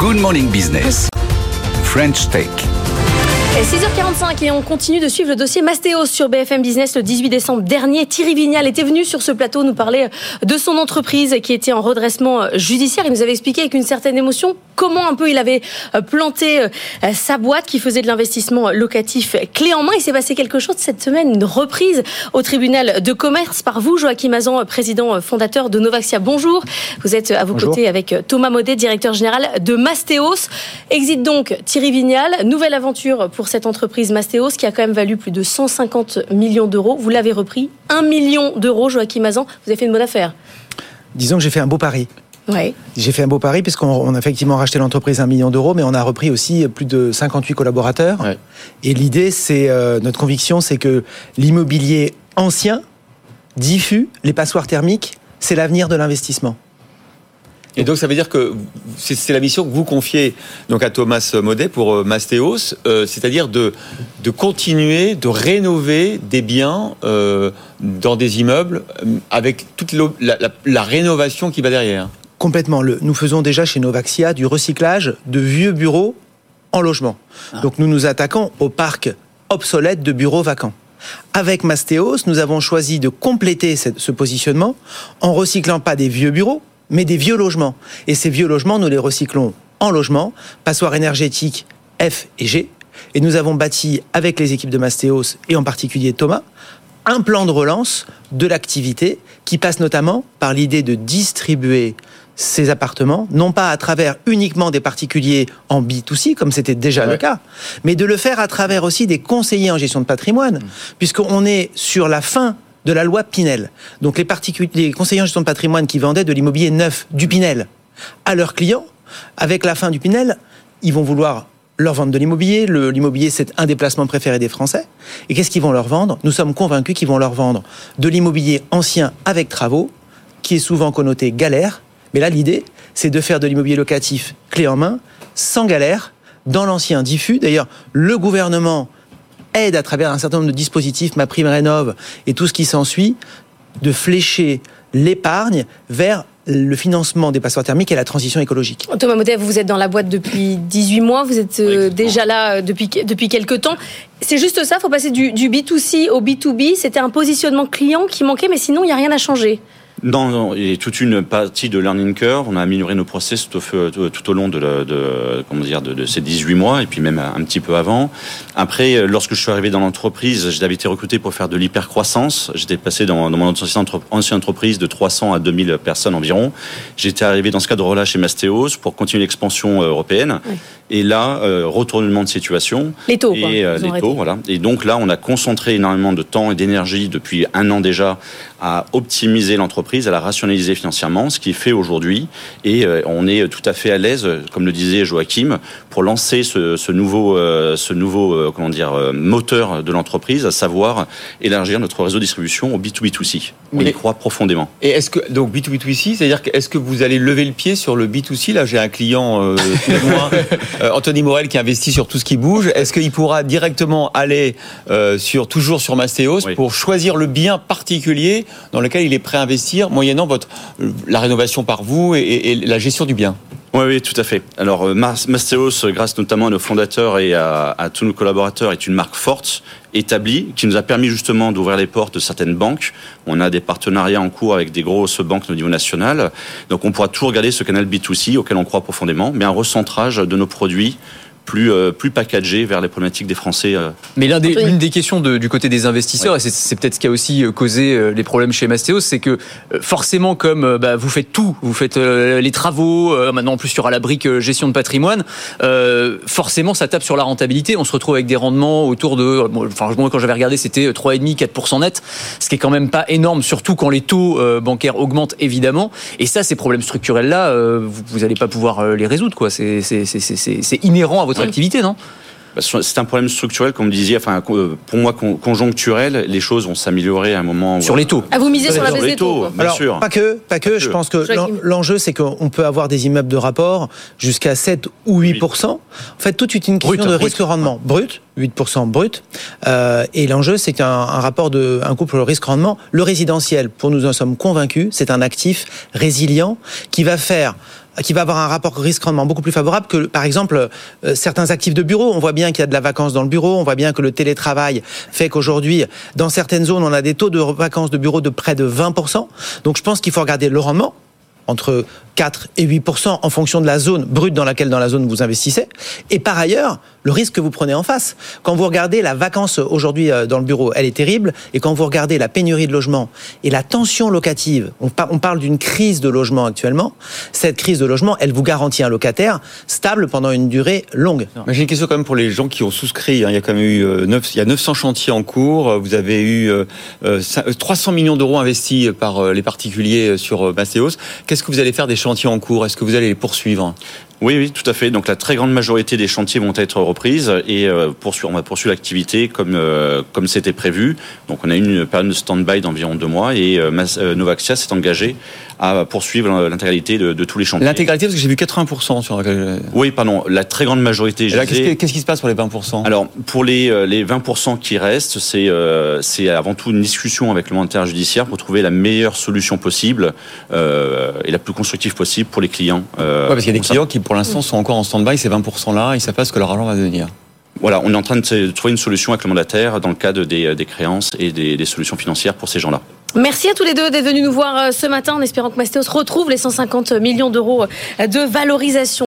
Good Morning Business, French Tech. 6h45 et on continue de suivre le dossier Mastéos sur BFM Business. Le 18 décembre dernier, Thierry Vignal était venu sur ce plateau nous parler de son entreprise qui était en redressement judiciaire. Il nous avait expliqué avec une certaine émotion comment un peu il avait planté sa boîte qui faisait de l'investissement locatif clé en main. Il s'est passé quelque chose cette semaine, une reprise au tribunal de commerce par vous, Joachim Hazan, président fondateur de Novaxia. Bonjour, vous êtes à vos côtés avec Thomas Maudet, directeur général de Mastéos. Exit donc Thierry Vignal, nouvelle aventure pour cette entreprise Mastéos qui a quand même valu plus de 150 millions d'euros. Vous l'avez repris, 1 million d'euros, Joachim Hazan. Vous avez fait une bonne affaire. Disons que j'ai fait un beau pari. Ouais. J'ai fait un beau pari puisqu'on a effectivement racheté l'entreprise 1 million d'euros, mais on a repris aussi plus de 58 collaborateurs. Ouais. Et l'idée, c'est notre conviction, c'est que l'immobilier ancien, diffus, les passoires thermiques, c'est l'avenir de l'investissement. Et donc ça veut dire que c'est la mission que vous confiez donc à Thomas Maudet pour Mastéos, c'est-à-dire de continuer de rénover des biens dans des immeubles avec toute la rénovation qui va derrière. Complètement. Nous faisons déjà chez Novaxia du recyclage de vieux bureaux en logement. Donc nous nous attaquons au parc obsolète de bureaux vacants. Avec Mastéos, nous avons choisi de compléter ce positionnement en recyclant pas des vieux bureaux, mais des vieux logements. Et ces vieux logements, nous les recyclons en logements, passoires énergétiques F et G. Et nous avons bâti, avec les équipes de Mastéos, et en particulier Thomas, un plan de relance de l'activité qui passe notamment par l'idée de distribuer ces appartements, non pas à travers uniquement des particuliers en B2C, comme c'était déjà le cas, mais de le faire à travers aussi des conseillers en gestion de patrimoine, puisqu'on est sur la fin de la loi Pinel. Donc les conseillers en gestion de patrimoine qui vendaient de l'immobilier neuf, du Pinel, à leurs clients, avec la fin du Pinel, ils vont vouloir leur vendre de l'immobilier. L'immobilier, c'est un des placements préférés des Français. Et qu'est-ce qu'ils vont leur vendre ? Nous sommes convaincus qu'ils vont leur vendre de l'immobilier ancien avec travaux, qui est souvent connoté galère. Mais là, l'idée, c'est de faire de l'immobilier locatif clé en main, sans galère, dans l'ancien diffus. D'ailleurs, le gouvernement aide à travers un certain nombre de dispositifs, MaPrimeRénov' et tout ce qui s'ensuit, de flécher l'épargne vers le financement des passoires thermiques et la transition écologique. Thomas Maudet, vous êtes dans la boîte depuis 18 mois, vous êtes déjà là depuis quelques temps. C'est juste ça, il faut passer du B2C au B2B. C'était un positionnement client qui manquait, mais sinon, il n'y a rien à changer. Non, il y a toute une partie de learning curve. On a amélioré nos process tout au long de ces 18 mois et puis même un petit peu avant. Après, lorsque je suis arrivé dans l'entreprise, j'avais été recruté pour faire de l'hypercroissance. J'étais passé dans mon ancienne entreprise de 300 à 2000 personnes environ. J'étais arrivé dans ce cadre-là chez Mastéos pour continuer l'expansion européenne. Oui. Et là, retournement de situation. Les taux, voilà. Et donc là, on a concentré énormément de temps et d'énergie depuis 1 an déjà à optimiser l'entreprise, à la rationaliser financièrement, ce qui est fait aujourd'hui. Et on est tout à fait à l'aise, comme le disait Joachim, pour lancer ce nouveau moteur de l'entreprise, à savoir élargir notre réseau de distribution au B2B2C. On y croit profondément. Et est-ce que, donc B2B2C, c'est-à-dire est-ce que vous allez lever le pied sur le B2C ? Là, j'ai un client, Anthony Morel, qui investit sur tout ce qui bouge. Est-ce qu'il pourra directement aller toujours sur Mastéos pour choisir le bien particulier dans lequel il est prêt à investir, moyennant la rénovation par vous et la gestion du bien ? Oui, tout à fait. Alors, Mastéos, grâce notamment à nos fondateurs et à tous nos collaborateurs, est une marque forte, établie, qui nous a permis justement d'ouvrir les portes de certaines banques. On a des partenariats en cours avec des grosses banques au niveau national. Donc, on pourra toujours garder ce canal B2C auquel on croit profondément, mais un recentrage de nos produits plus packagé vers les problématiques des Français. Mais l'une des questions du côté des investisseurs, et c'est peut-être ce qui a aussi causé les problèmes chez Mastéos, c'est que forcément, comme vous faites tout, vous faites les travaux, maintenant en plus il y aura la brique gestion de patrimoine, forcément ça tape sur la rentabilité. On se retrouve avec des rendements autour de, moi quand j'avais regardé, c'était 3,5-4% net, ce qui est quand même pas énorme, surtout quand les taux bancaires augmentent évidemment. Et ça, ces problèmes structurels là, vous n'allez pas pouvoir les résoudre, quoi. C'est inhérent à votre activité, non ? C'est un problème structurel, comme vous disiez, pour moi conjoncturel. Les choses vont s'améliorer à un moment. Sur les taux. Vous misez sur la baisse des taux. Bien sûr. Pas que. Je pense que l'enjeu, c'est qu'on peut avoir des immeubles de rapport jusqu'à 7 ou 8%. En fait, tout est une question de risque-rendement brut. 8% brut. Et l'enjeu, c'est qu'un rapport un couple risque-rendement, le résidentiel, pour nous en sommes convaincus, c'est un actif résilient qui va faire qui va avoir un rapport risque-rendement beaucoup plus favorable que, par exemple, certains actifs de bureau. On voit bien qu'il y a de la vacance dans le bureau, on voit bien que le télétravail fait qu'aujourd'hui, dans certaines zones, on a des taux de vacances de bureau de près de 20%. Donc je pense qu'il faut regarder le rendement, entre 4 et 8% en fonction de la zone brute dans la zone vous investissez. Et par ailleurs, le risque que vous prenez en face. Quand vous regardez la vacance aujourd'hui dans le bureau, elle est terrible. Et quand vous regardez la pénurie de logement et la tension locative, on parle d'une crise de logement actuellement. Cette crise de logement, elle vous garantit un locataire stable pendant une durée longue. Mais j'ai une question quand même pour les gens qui ont souscrit. Il y a quand même eu il y a 900 chantiers en cours. Vous avez eu 300 millions d'euros investis par les particuliers sur Mastéos. Qu'est-ce que vous allez faire des chantiers en cours? Est-ce que vous allez les poursuivre? Oui, tout à fait. Donc la très grande majorité des chantiers vont être reprises et on va poursuivre l'activité comme c'était prévu. Donc on a eu une période de stand-by d'environ 2 mois et Novaxia s'est engagé à poursuivre l'intégralité de tous les chantiers. L'intégralité, parce que j'ai vu 80% sur... Oui, pardon, la très grande majorité. Et là, qu'est-ce qui se passe pour les 20%? Alors, pour les 20% qui restent, c'est avant tout une discussion avec le mandataire judiciaire pour trouver la meilleure solution possible et la plus constructive possible pour les clients. Parce qu'il y a des clients qui, pour l'instant, sont encore en stand-by, ces 20%-là, ils ne savent pas ce que leur argent va devenir. Voilà, on est en train de trouver une solution avec le mandataire dans le cadre des créances et des solutions financières pour ces gens-là. Merci à tous les deux d'être venus nous voir ce matin en espérant que Mastéos retrouve les 150 millions d'euros de valorisation.